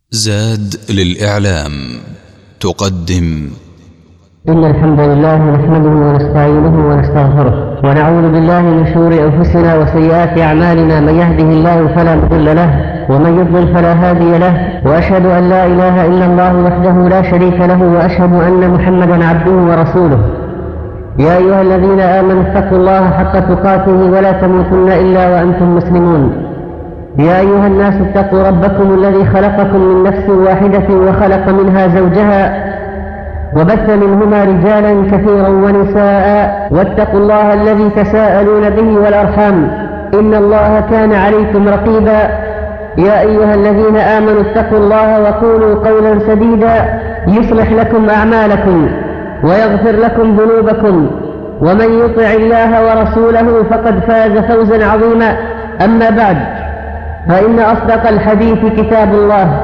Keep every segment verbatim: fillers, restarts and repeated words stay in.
زاد للإعلام تقدم. إن الحمد لله نحمده ونستعينه ونستغفره ونعوذ بالله من شرور أنفسنا وسيئات أعمالنا، من يهده الله فلا مضل له ومن يضلل فلا هادي له، وأشهد أن لا إله إلا الله وحده لا شريك له، وأشهد أن محمدا عبده ورسوله. يا أيها الذين آمنوا اتقوا الله حق تقاته ولا تموتن إلا وأنتم مسلمون. يا أيها الناس اتقوا ربكم الذي خلقكم من نفس واحدة وخلق منها زوجها وبث منهما رجالا كثيرا ونساء، واتقوا الله الذي تساءلون به والأرحام إن الله كان عليكم رقيبا. يا أيها الذين آمنوا اتقوا الله وقولوا قولا سديدا يصلح لكم أعمالكم ويغفر لكم ذنوبكم، ومن يطع الله ورسوله فقد فاز فوزا عظيما. أما بعد، فإن أصدق الحديث كتاب الله،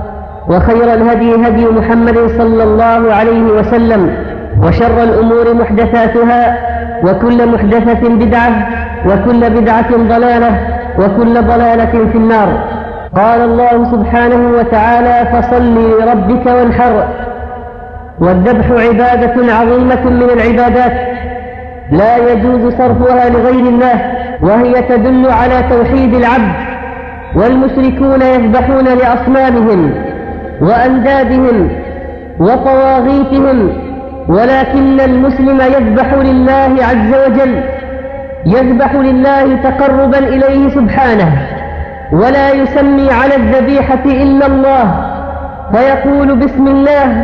وخير الهدي هدي محمد صلى الله عليه وسلم، وشر الأمور محدثاتها، وكل محدثة بدعة، وكل بدعة ضلالة، وكل ضلالة في النار. قال الله سبحانه وتعالى: فصل لربك وانحر. والذبح عبادة عظيمة من العبادات لا يجوز صرفها لغير الله، وهي تدل على توحيد العبد. والمشركون يذبحون لأصنامهم وأندادهم وطواغيتهم، ولكن المسلم يذبح لله عز وجل، يذبح لله تقربا إليه سبحانه، ولا يسمي على الذبيحة إلا الله، فيقول بسم الله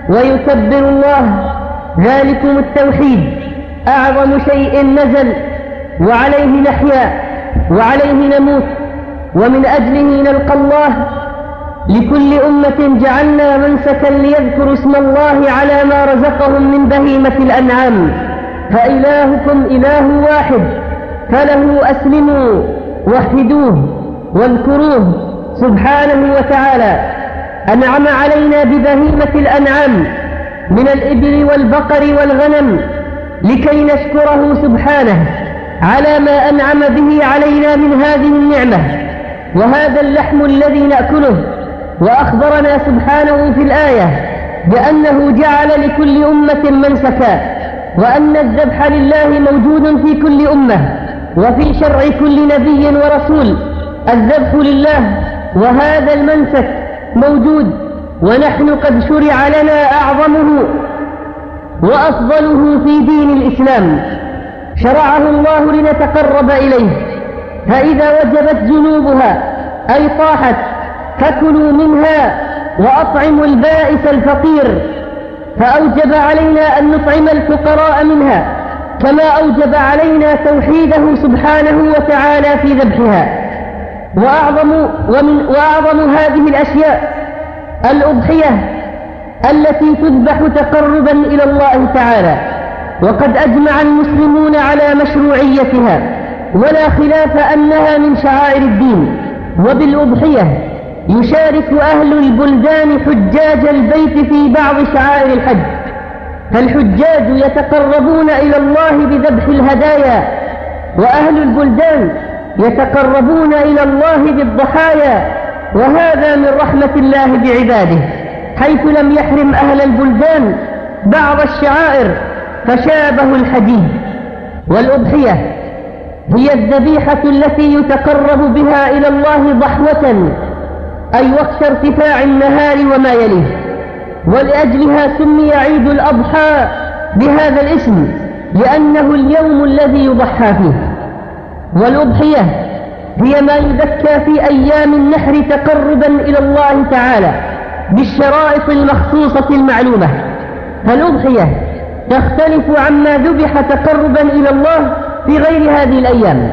ويكبر الله. ذلكم التوحيد أعظم شيء نزل، وعليه نحيا وعليه نموت، ومن أجله نلقى الله. لكل أمة جعلنا منسكا ليذكروا اسم الله على ما رزقهم من بهيمة الأنعام، فإلهكم إله واحد، فله أسلموا وحدوه واذكروه سبحانه وتعالى. أنعم علينا ببهيمة الأنعام من الإبل والبقر والغنم لكي نشكره سبحانه على ما أنعم به علينا من هذه النعمة، وهذا اللحم الذي نأكله. وأخبرنا سبحانه في الآية بأنه جعل لكل أمة منسكا، وأن الذبح لله موجود في كل أمة، وفي شرع كل نبي ورسول الذبح لله، وهذا المنسك موجود، ونحن قد شرع لنا أعظمه وأفضله في دين الإسلام، شرعه الله لنتقرب إليه. فإذا وجبت جنوبها أي طاحت فكلوا منها وأطعموا البائس الفقير، فأوجب علينا أن نطعم الفقراء منها، كما أوجب علينا توحيده سبحانه وتعالى في ذبحها. وأعظم, ومن وأعظم هذه الأشياء الأضحية التي تذبح تقربا إلى الله تعالى، وقد أجمع المسلمون على مشروعيتها، ولا خلاف أنها من شعائر الدين. وبالأضحية يشارك أهل البلدان حجاج البيت في بعض شعائر الحج، فالحجاج يتقربون إلى الله بذبح الهدايا، وأهل البلدان يتقربون إلى الله بالضحايا، وهذا من رحمة الله بعباده، حيث لم يحرم أهل البلدان بعض الشعائر فشابه الحديد. والأضحية هي الذبيحة التي يتقرب بها إلى الله ضحوة، أي وقت ارتفاع النهار وما يليه، ولأجلها سمي عيد الأضحى بهذا الاسم، لأنه اليوم الذي يضحى فيه. والأضحية هي ما يذكى في أيام النحر تقربا إلى الله تعالى بالشرائط المخصوصة المعلومة. فالأضحية تختلف عما ذبح تقربا إلى الله في غير هذه الأيام،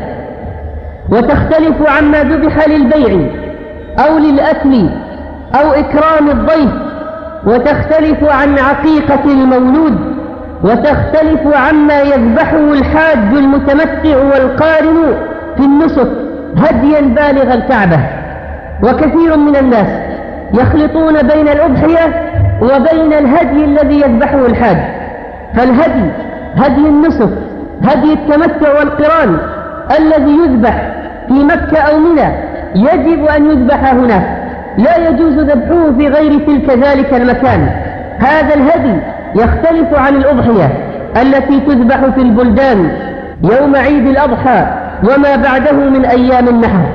وتختلف عما ذبح للبيع أو للأكل أو إكرام الضيف، وتختلف عن عقيقة المولود، وتختلف عما يذبحه الحاج المتمتع والقارن في النسك هديا بالغ الكعبة. وكثير من الناس يخلطون بين الأضحية وبين الهدي الذي يذبحه الحاج. فالهدي هدي النسك، هدي التمتع والقران الذي يذبح في مكة أو منى، يجب أن يذبح هناك، لا يجوز ذبحه في غير تلك ذلك المكان. هذا الهدي يختلف عن الأضحية التي تذبح في البلدان يوم عيد الأضحى وما بعده من أيام النحر.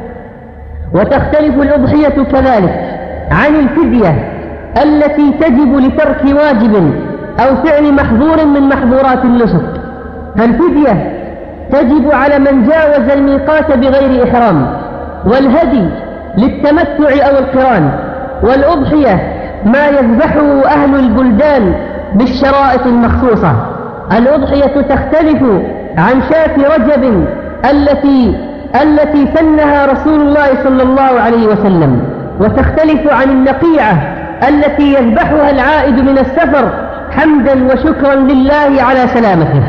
وتختلف الأضحية كذلك عن الفدية التي تجب لترك واجب أو فعل محظور من محظورات النسك. فالفدية تجب على من جاوز الميقات بغير إحرام، والهدي للتمتع أو القران، والأضحية ما يذبحه أهل البلدان بالشرائط المخصوصة. الأضحية تختلف عن شاة رجب التي التي سنها رسول الله صلى الله عليه وسلم، وتختلف عن النقيعة التي يذبحها العائد من السفر حمدا وشكرا لله على سلامته.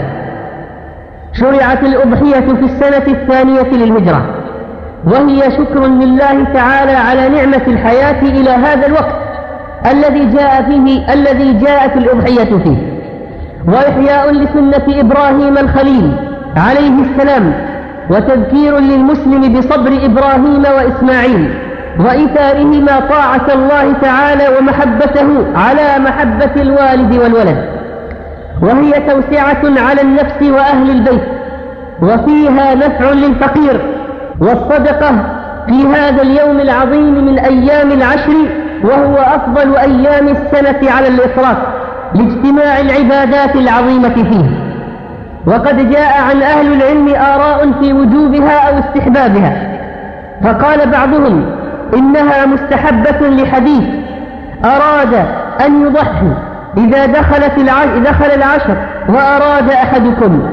شرعت الأضحية في السنة الثانية للهجرة، وهي شكر لله تعالى على نعمة الحياة إلى هذا الوقت الذي جاء فيه الذي جاءت الأضحية فيه، وإحياء لسنة إبراهيم الخليل عليه السلام، وتذكير للمسلم بصبر إبراهيم وإسماعيل وإيثارهما طاعة الله تعالى ومحبته على محبة الوالد والولد. وهي توسعة على النفس وأهل البيت، وفيها نفع للفقير، والصدقة في هذا اليوم العظيم من أيام العشر، وهو أفضل أيام السنة على الإطلاق لاجتماع العبادات العظيمة فيه. وقد جاء عن أهل العلم آراء في وجوبها أو استحبابها، فقال بعضهم إنها مستحبة لحديث أراد أن يضحي إذا دخلت دخل العشر وأراد أحدكم.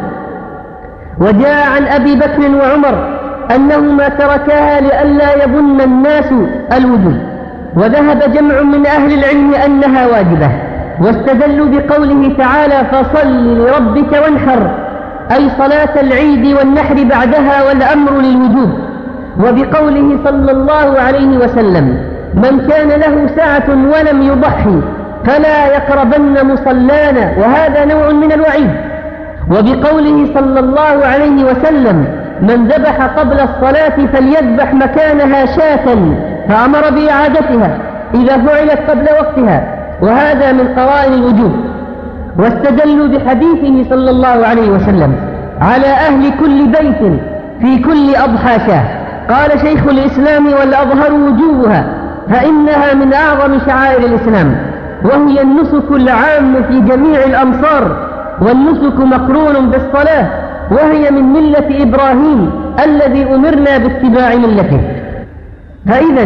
وجاء عن أبي بكر وعمر أنهما تركاها لئلا يظن الناس الوجوب، وذهب جمع من أهل العلم أنها واجبة، واستدلوا بقوله تعالى فصل لربك وانحر، أي صلاة العيد والنحر بعدها والأمر للوجوب، وبقوله صلى الله عليه وسلم من كان له ساعة ولم يضحي فلا يقربن مصلانا، وهذا نوع من الوعيد. وبقوله صلى الله عليه وسلم من ذبح قبل الصلاة فليذبح مكانها شاة، فأمر بإعادتها إذا فعلت قبل وقتها، وهذا من قرائن الوجوب. واستدلوا بحديثه صلى الله عليه وسلم على أهل كل بيت في كل أضحى شاه. قال شيخ الإسلام والأظهر وجوبها، فإنها من أعظم شعائر الإسلام، وهي النسك العام في جميع الأمصار، والنسك مقرون بالصلاة، وهي من ملة إبراهيم الذي أمرنا باتباع ملته. فإذا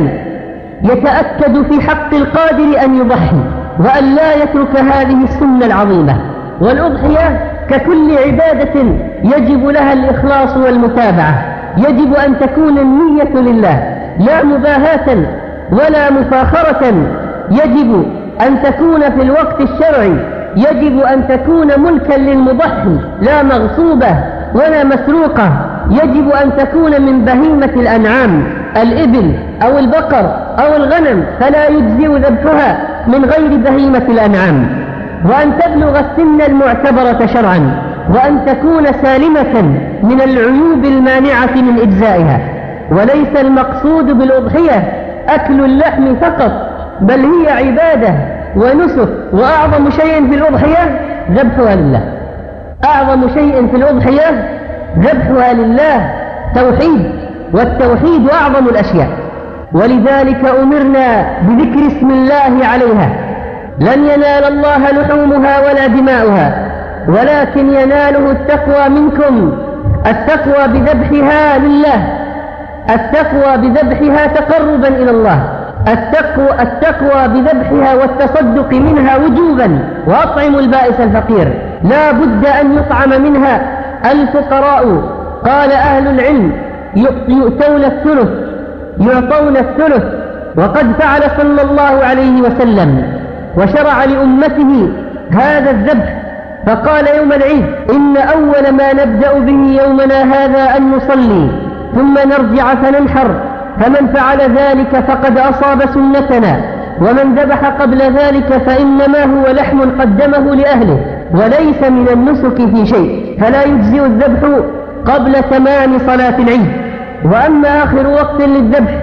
يتأكد في حق القادر أن يضحي وأن لا يترك هذه السنة العظيمة. والأضحية ككل عبادة يجب لها الإخلاص والمتابعة، يجب أن تكون النية لله لا مباهاة ولا مفاخرة، يجب أن تكون في الوقت الشرعي، يجب أن تكون ملكا للمضحي لا مغصوبة ولا مسروقة، يجب أن تكون من بهيمة الأنعام الإبل أو البقر أو الغنم، فلا يجزئ ذبحها من غير بهيمة الأنعام، وأن تبلغ السن المعتبرة شرعا، وأن تكون سالمة من العيوب المانعة من إجزائها. وليس المقصود بالأضحية أكل اللحم فقط، بل هي عبادة ونسك، وأعظم شيء في الأضحية ذبحها لله. أعظم شيء في الأضحية ذبحها لله توحيد، والتوحيد أعظم الأشياء، ولذلك أمرنا بذكر اسم الله عليها. لن ينال الله لحومها ولا دماؤها، ولكن يناله التقوى منكم. التقوى بذبحها لله، التقوى بذبحها تقربا إلى الله، التقوى, التقوى بذبحها والتصدق منها وجوبا. وأطعموا البائس الفقير، لا بد أن يطعم منها الفقراء. قال أهل العلم يؤتون الثلث يعطون الثلث، وقد فعل صلى الله عليه وسلم وشرع لأمته هذا الذبح، فقال يوم العيد إن أول ما نبدأ به يومنا هذا أن نصلي ثم نرجع فننحر، فمن فعل ذلك فقد أصاب سنتنا، ومن ذبح قبل ذلك فإنما هو لحم قدمه لأهله، وليس من النسك في شيء، فلا يجزئ الذبح قبل تمام صلاة العيد. وأما آخر وقت للذبح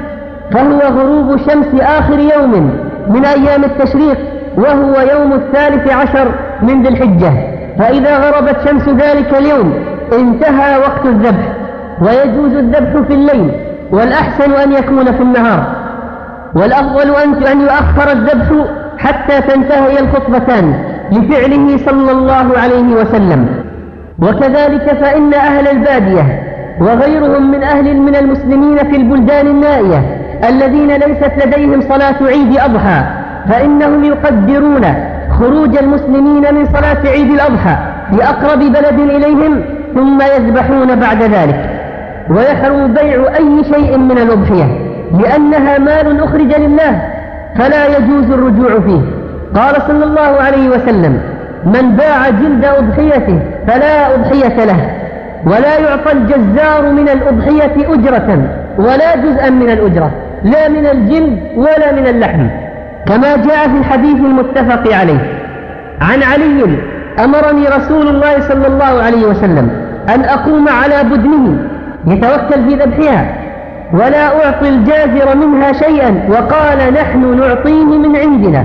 فهو غروب شمس آخر يوم من أيام التشريق، وهو يوم الثالث عشر من ذي الحجة. فإذا غربت شمس ذلك اليوم انتهى وقت الذبح، ويجوز الذبح في الليل، والأحسن أن يكون في النهار، والأفضل أن يؤخر الذبح حتى تنتهي الخطبتان لفعله صلى الله عليه وسلم. وكذلك فإن أهل البادية وغيرهم من أهل من المسلمين في البلدان النائية الذين ليست لديهم صلاة عيد أضحى، فإنهم يقدرون خروج المسلمين من صلاة عيد الأضحى لأقرب بلد إليهم ثم يذبحون بعد ذلك. ويحرم بيع أي شيء من الأضحية لأنها مال أخرج لله، فلا يجوز الرجوع فيه. قال صلى الله عليه وسلم: من باع جلد أضحيته فلا أضحية له، ولا يعطى الجزار من الأضحية أجرة ولا جزءا من الأجرة، لا من الجلد ولا من اللحم، كما جاء في الحديث المتفق عليه. عن علي: أمرني رسول الله صلى الله عليه وسلم أن أقوم على بدنه يتوكل في ذبحها ولا أعطي الجازر منها شيئا، وقال: نحن نعطيه من عندنا.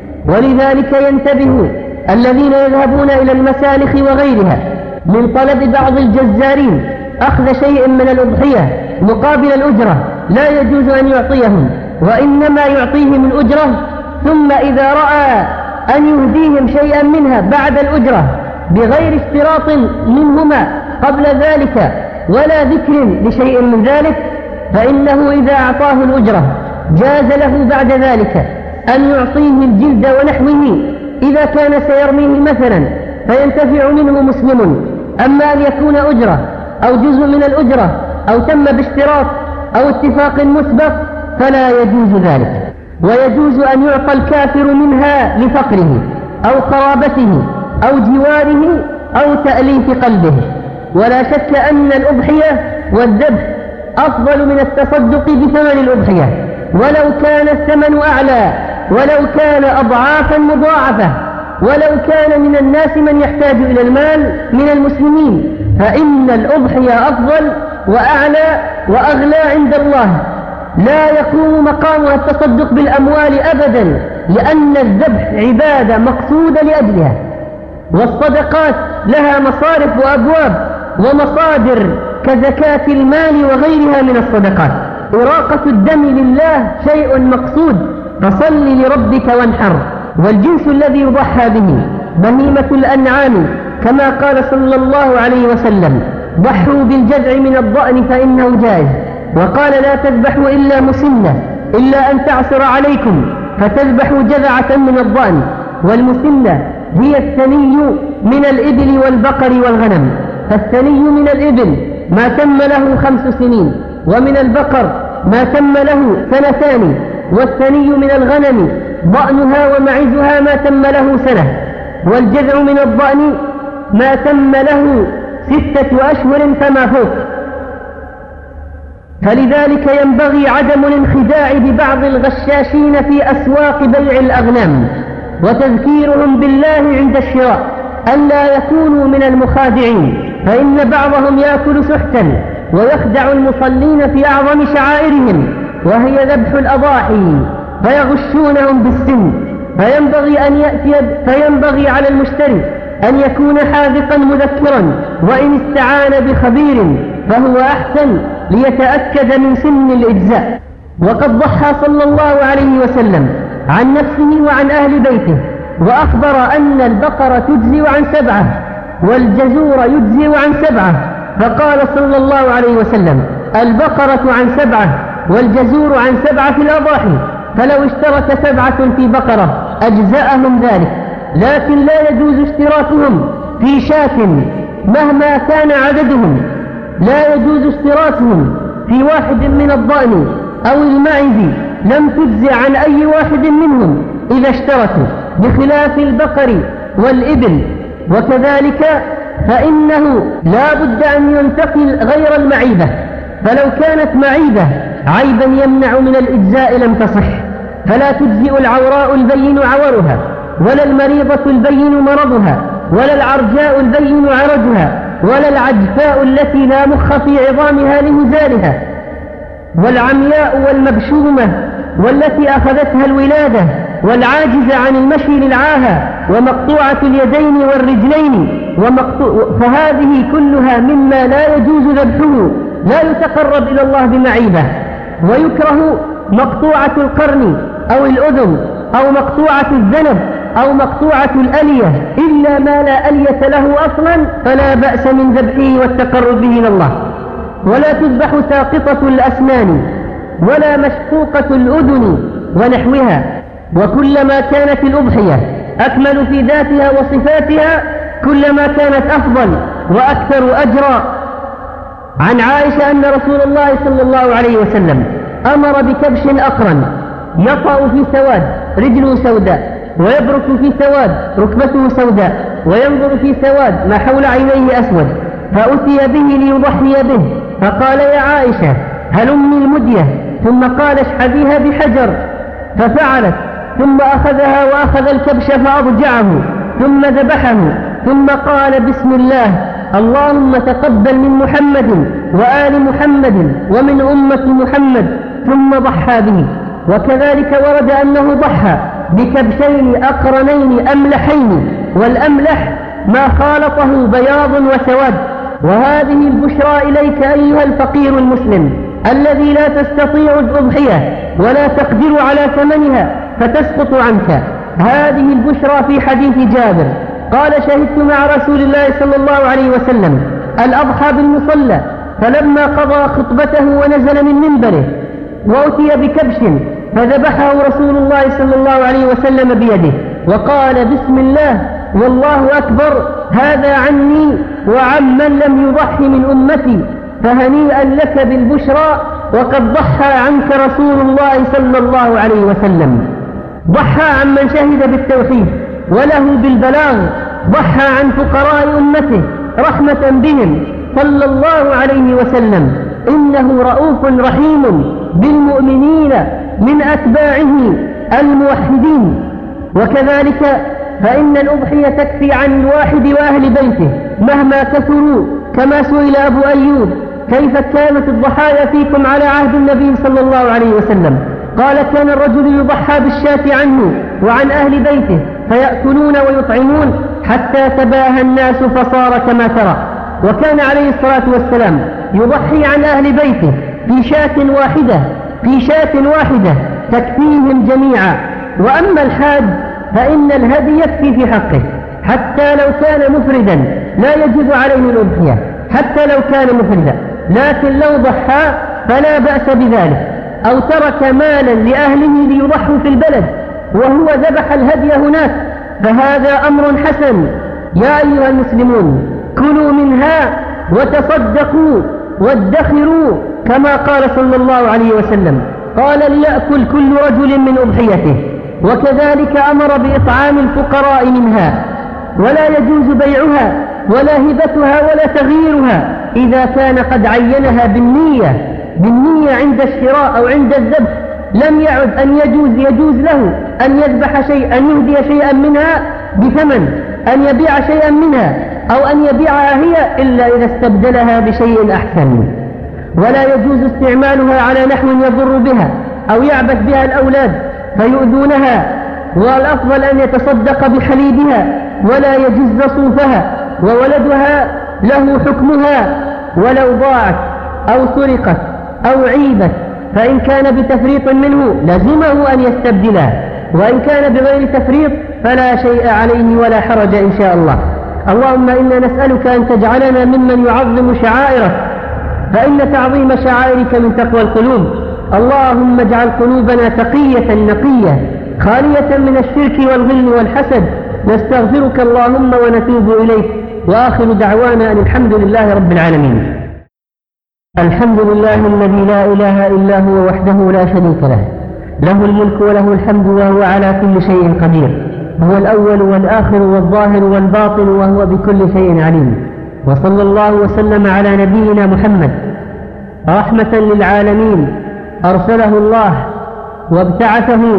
ولذلك ينتبه الذين يذهبون إلى المسالخ وغيرها من طلب بعض الجزارين أخذ شيء من الأضحية مقابل الأجرة، لا يجوز أن يعطيهم، وإنما يعطيه من أجرة، ثم إذا رأى أن يهديهم شيئا منها بعد الأجرة بغير اشتراط منهما قبل ذلك ولا ذكر لشيء من ذلك، فإنه إذا أعطاه الأجرة جاز له بعد ذلك أن يعطيه الجلد ونحوه إذا كان سيرميه مثلا فينتفع منه مسلم. أما أن يكون أجرة أو جزء من الأجرة أو تم باشتراط أو اتفاق مسبق فلا يجوز ذلك. ويجوز أن يعطى الكافر منها لفقره أو قرابته أو جواره أو تأليف قلبه. ولا شك أن الأضحية والذبح أفضل من التصدق بثمن الأضحية، ولو كان الثمن أعلى، ولو كان أضعافا مضاعفة، ولو كان من الناس من يحتاج إلى المال من المسلمين، فإن الأضحية أفضل وأعلى وأغلى عند الله، لا يقوم مقامها التصدق بالأموال أبدا، لأن الذبح عبادة مقصودة لأجلها، والصدقات لها مصارف وأبواب ومصادر كزكاة المال وغيرها من الصدقات. إراقة الدم لله شيء مقصود، فصل لربك وانحر. والجنس الذي يضحى به بهيمة الأنعام، كما قال صلى الله عليه وسلم: ضحوا بالجذع من الضأن فإنه جائز. وقال: لا تذبحوا إلا مسنة، إلا أن تعصر عليكم فتذبحوا جذعة من الضأن. والمسنة هي الثني من الإبل والبقر والغنم، فالثني من الإبل ما تم له خمس سنين، ومن البقر ما تم له سنتان، والثني من الغنم ضأنها ومعزها ما تم له سنة، والجذع من الضأن ما تم له ستة أشهر فما فوق. فلذلك ينبغي عدم الانخداع ببعض الغشاشين في أسواق بيع الأغنام، وتذكيرهم بالله عند الشراء، ألا يكونوا من المخادعين، فإن بعضهم يأكل سحتا ويخدع المصلين في أعظم شعائرهم وهي ذبح الأضاحي، فيغشونهم بالسن. فينبغي أن يأتي فينبغي على المشتري أن يكون حاذقا مذكرا، وإن استعان بخبير فهو أحسن ليتأكد من سن الإجزاء. وقد ضحى صلى الله عليه وسلم عن نفسه وعن أهل بيته، وأخبر أن البقرة تجزي عن سبعة والجزور يجزي عن سبعة، فقال صلى الله عليه وسلم: البقرة عن سبعة والجزور عن سبعة في الأضاحي، فلو اشترك سبعة في بقرة أجزأهم ذلك، لكن لا يجوز اشتراكهم في شاة مهما كان عددهم، لا يجوز اشتراكهم في واحد من الضأن أو المعز، لم تجزي عن أي واحد منهم إذا اشتركوا، بخلاف البقر والإبل. وكذلك فإنه لا بد أن ينتقل غير المعيبة، فلو كانت معيبة عيبا يمنع من الإجزاء لم تصح، فلا تجزئ العوراء البين عورها، ولا المريضة البين مرضها، ولا العرجاء البين عرجها، ولا العجفاء التي لا مخ في عظامها لهزالها. والعمياء والمبشومة والتي أخذتها الولادة والعاجزة عن المشي للعاهة ومقطوعة اليدين والرجلين ومقطوع، فهذه كلها مما لا يجوز ذبحه، لا يتقرب إلى الله بمعيبة. ويكره مقطوعة القرن أو الأذن أو مقطوعة الذنب أو مقطوعة الألية، إلا ما لا ألية له أصلا فلا بأس من ذبحه والتقرب به إلى الله. ولا تذبح ساقطة الأسنان ولا مشقوقة الأذن ونحوها. وكلما كانت الأضحية أكمل في ذاتها وصفاتها كلما كانت أفضل وأكثر أجرا. عن عائشة أن رسول الله صلى الله عليه وسلم أمر بكبش أقرن يطأ في سواد رجله سوداء ويبرك في سواد ركبته سوداء وينظر في سواد ما حول عينيه أسود، فأتي به ليضحي به، فقال يا عائشة هلمي المدية، ثم قال اشحذيها بحجر، ففعلت، ثم أخذها وأخذ الكبش فأضجعه ثم ذبحه، ثم قال بسم الله اللهم تقبل من محمد وآل محمد ومن أمة محمد، ثم ضحى به. وكذلك ورد أنه ضحى بكبشين أقرنين أملحين، والأملح ما خالطه بياض وسواد. وهذه البشرى إليك أيها الفقير المسلم الذي لا تستطيع الأضحية ولا تقدر على ثمنها فتسقط عنك. هذه البشرى في حديث جابر قال شهدت مع رسول الله صلى الله عليه وسلم الأضحى بالمصلى، فلما قضى خطبته ونزل من منبره وأتي بكبش فذبحه رسول الله صلى الله عليه وسلم بيده وقال بسم الله والله أكبر، هذا عني وعن من لم يضحي من أمتي، فهنيئا لك بالبشرى وقد ضحى عنك رسول الله صلى الله عليه وسلم. ضحى عن من شهد بالتوحيد وله بالبلاغ، ضحى عن فقراء أمته رحمة بهم صلى الله عليه وسلم، إنه رؤوف رحيم بالمؤمنين من أتباعه الموحدين. وكذلك فإن الأضحية تكفي عن الواحد وأهل بيته مهما كثروا، كما سئل أبو أيوب كيف كانت الضحايا فيكم على عهد النبي صلى الله عليه وسلم؟ قال كان الرجل يضحى بالشاة عنه وعن أهل بيته فيأكلون ويطعمون حتى تباهى الناس فصار كما ترى. وكان عليه الصلاة والسلام يضحي عن أهل بيته في شاة واحدة في شاة واحدة تكفيهم جميعا. وأما الحاج فإن الهدي يكفي في حقه حتى لو كان مفردا لا يجب عليه الأضحية حتى لو كان مفردا، لكن لو ضحى فلا بأس بذلك، أو ترك مالا لأهله ليضحوا في البلد وهو ذبح الهدي هناك فهذا أمر حسن. يا أيها المسلمون كلوا منها وتصدقوا وادخروا كما قال صلى الله عليه وسلم، قال ليأكل كل رجل من أضحيته. وكذلك أمر بإطعام الفقراء منها، ولا يجوز بيعها ولا هبتها ولا تغييرها إذا كان قد عينها بالنية بالنية عند الشراء أو عند الذبح، لم يعد أن يجوز يجوز له أن يذبح شيئا أن يهدي شيئا منها بثمن، أن يبيع شيئا منها أو أن يبيعها هي إلا إذا استبدلها بشيء أحسن. ولا يجوز استعمالها على نحو يضر بها أو يعبث بها الأولاد فيؤذونها، والأفضل أن يتصدق بحليبها ولا يجز صوفها، وولدها له حكمها ولو ضاعت أو سرقت أو عيبت، فإن كان بتفريط منه لزمه أن يستبدلها، وإن كان بغير تفريط فلا شيء عليه ولا حرج إن شاء الله. اللهم إنا نسألك أن تجعلنا ممن يعظم شعائرك، فإن تعظيم شعائرك من تقوى القلوب. اللهم اجعل قلوبنا تقية نقية خالية من الشرك والغل والحسد. نستغفرك اللهم ونتوب إليك، وآخر دعوانا أن الحمد لله رب العالمين. الحمد لله الذي لا إله إلا هو وحده لا شريك له، له الملك وله الحمد وهو على كل شيء قدير، هو الأول والآخر والظاهر والباطن وهو بكل شيء عليم. وصلى الله وسلم على نبينا محمد رحمة للعالمين، أرسله الله وابتعثه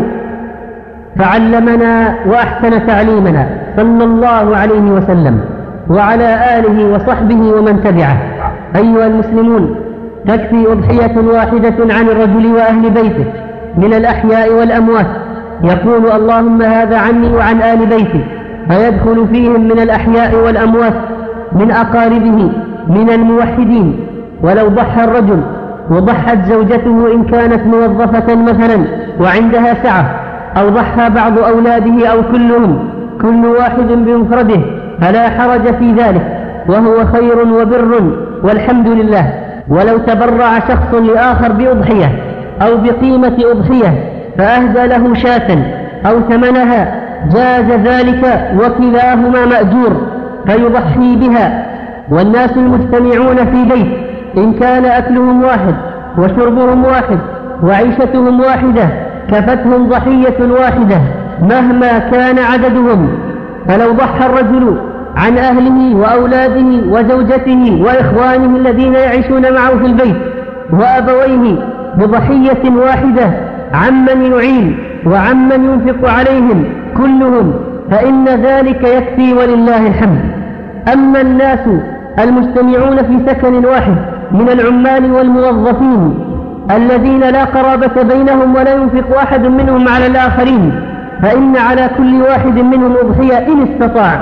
فعلمنا وأحسن تعليمنا صلى الله عليه وسلم وعلى آله وصحبه ومن تبعه. أيها المسلمون، تكفي أضحية واحدة عن الرجل وأهل بيته من الأحياء والأموات، يقول اللهم هذا عني وعن آل بيتي، فيدخل فيهم من الأحياء والأموات من أقاربه من الموحدين. ولو ضحى الرجل وضحت زوجته إن كانت موظفة مثلا وعندها سعة، أو ضحى بعض أولاده أو كلهم، كل واحد بمفرده، فلا حرج في ذلك، وهو خير وبر والحمد لله. ولو تبرع شخص لآخر بأضحية أو بقيمة أضحية فأهدى له شاة أو ثمنها جاز ذلك، وكلاهما مأجور فيضحي بها. والناس المجتمعون في بيت إن كان أكلهم واحد وشربهم واحد وعيشتهم واحدة كفتهم ضحية واحدة مهما كان عددهم. فلو ضحى الرجل عن أهله وأولاده وزوجته وإخوانه الذين يعيشون معه في البيت وأبويه بضحية واحدة عمن يعين وعمن ينفق عليهم كلهم، فإن ذلك يكفي ولله الحمد. أما الناس المجتمعون في سكن واحد من العمال والموظفين الذين لا قرابة بينهم ولا ينفق أحد منهم على الآخرين، فإن على كل واحد منهم أضحية إن استطاع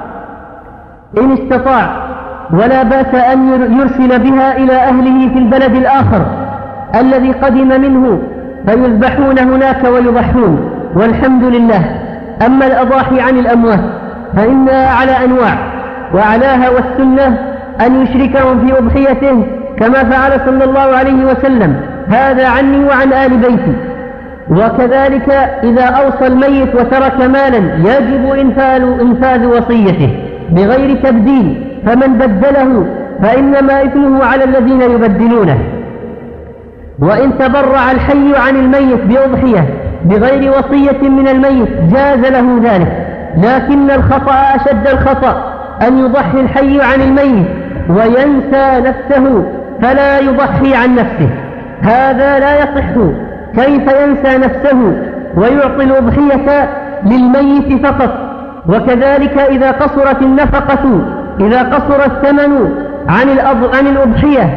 إن استطاع ولا بأس أن يرسل بها إلى أهله في البلد الآخر الذي قدم منه فيذبحون هناك ويضحون، والحمد لله. أما الأضاحي عن الأموات فإنها على أنواع، وأعلاها والسنة أن يشركهم في أضحيته كما فعل صلى الله عليه وسلم، هذا عني وعن آل بيتي. وكذلك إذا أوصى الميت وترك مالا يجب إنفاذ وصيته بغير تبديل، فمن بدله فإنما إثمه على الذين يبدلونه. وإن تبرع الحي عن الميت بأضحية بغير وصية من الميت جاز له ذلك، لكن الخطأ أشد الخطأ أن يضحي الحي عن الميت وينسى نفسه فلا يضحي عن نفسه، هذا لا يصح. كيف ينسى نفسه ويعطي الأضحية للميت فقط؟ وكذلك إذا قصرت النفقة إذا قصر الثمن عن عن الأضحية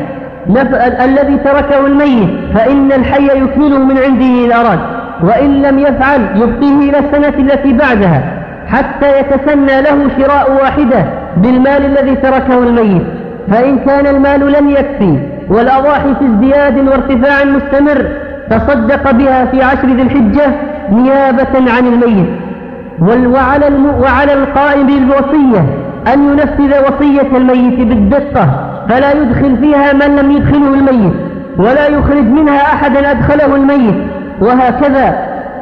الذي تركه الميت فإن الحي يكمله من عنده إن أراد، وإن لم يفعل يبقيه إلى السنة التي بعدها حتى يتسنى له شراء واحدة بالمال الذي تركه الميت. فإن كان المال لم يكفي والأضاحي في ازدياد وارتفاع مستمر تصدق بها في عشر ذي الحجة نيابة عن الميت. وعلى, وعلى القائم بالوصية أن ينفذ وصية الميت بالدقة، فلا يدخل فيها من لم يدخله الميت ولا يخرج منها أحدا أدخله الميت، وهكذا.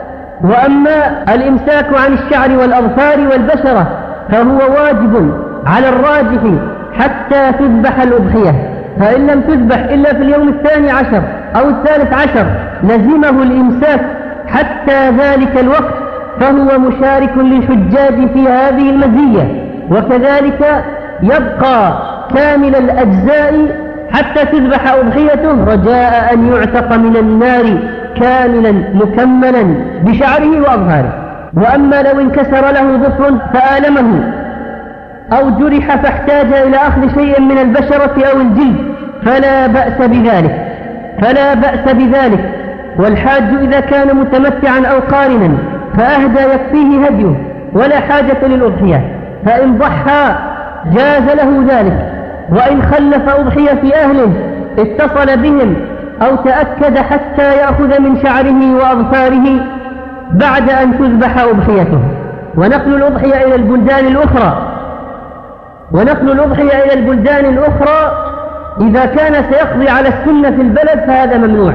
وأما الإمساك عن الشعر والأظفار والبشرة فهو واجب على الراجح حتى تذبح الأضحية، فإن لم تذبح إلا في اليوم الثاني عشر أو الثالث عشر لزمه الإمساك حتى ذلك الوقت، فهو مشارك للحجاج في هذه المزية. وكذلك يبقى كامل الأجزاء حتى تذبح أضحيته رجاء أن يعتق من النار كاملا مكملا بشعره وأظهاره. وأما لو انكسر له ظفر فآلمه أو جرح فاحتاج إلى أخذ شيء من البشرة أو الجلد فلا بأس بذلك فلا بأس بذلك والحاج إذا كان متمتعا أو قارنا فأهدى يكفيه هديه ولا حاجة للأضحية، فإن ضحى جاز له ذلك. وإن خلف أضحية في أهله اتصل بهم أو تأكد حتى يأخذ من شعره وأظفاره بعد أن تذبح أضحيته. ونقل الأضحية إلى البلدان الأخرى ونقل الأضحية إلى البلدان الأخرى إذا كان سيقضي على السنة في البلد فهذا ممنوع.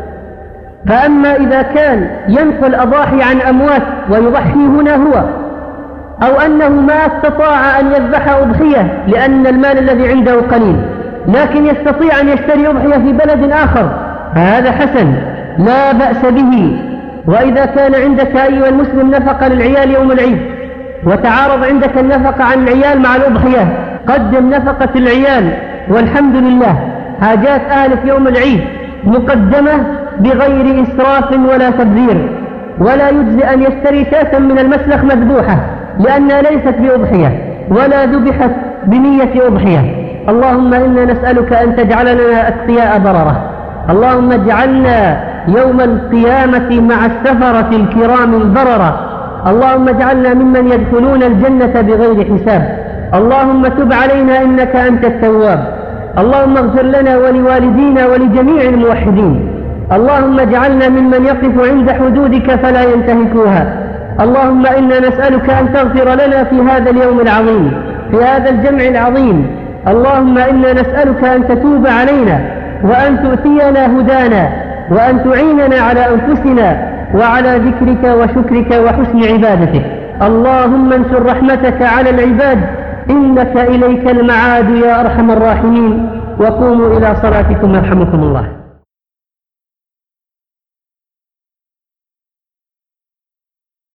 فأما إذا كان ينفى الأضاحي عن أموات ويضحي هنا هو، أو أنه ما استطاع أن يذبح أضحية لأن المال الذي عنده قليل لكن يستطيع أن يشتري أضحية في بلد آخر، فهذا حسن لا بأس به. وإذا كان عندك أيها المسلم نفقة للعيال يوم العيد وتعارض عندك النفقة عن العيال مع الأضحية، قدم نفقة العيال والحمد لله. حاجات أهل في يوم العيد مقدمة بغير إسراف ولا تبذير، ولا يجزي أن يشتري شاة من المسلخ مذبوحة لأنها ليست بأضحية ولا ذبحت بنية أضحية، اللهم إنا نسألك أن تجعلنا أتقياء بررة. اللهم اجعلنا يوم القيامة مع السفرة الكرام البررة. اللهم اجعلنا ممن يدخلون الجنة بغير حساب. اللهم تب علينا إنك أنت التواب. اللهم اغفر لنا ولوالدينا ولجميع الموحدين. اللهم اجعلنا ممن يقف عند حدودك فلا ينتهكوها. اللهم إنا نسألك أن تغفر لنا في هذا اليوم العظيم، في هذا الجمع العظيم. اللهم إنا نسألك أن تتوب علينا وأن تؤتينا هدانا وأن تعيننا على أنفسنا وعلى ذكرك وشكرك وحسن عبادتك. اللهم انشر رحمتك على العباد إنك إليك المعاد يا أرحم الراحمين. وقوموا إلى صلاتكم يرحمكم الله.